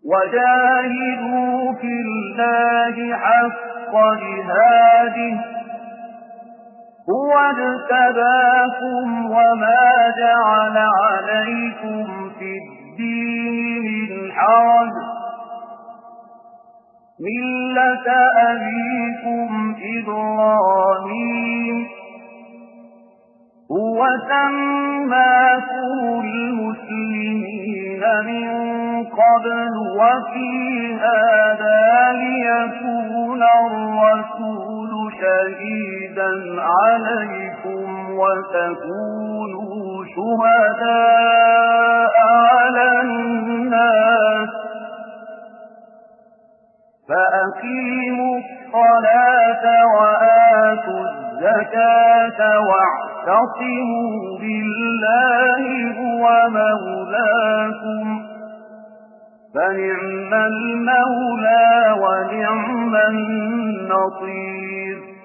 وجاهدوا في الله حق جهاده هو اجتباكم وما جعل عليكم في الدين من حرج ملة أبيكم إبراهيم هو سماكم المسلمين من قبل وفي هذا ليكون الرسول شهيدا عليكم وتكونوا شهداء على الناس فأقيموا الصلاة وآتوا الزكاة واعتصموا بالله هو مولاكم فنعم المولى ونعم النصير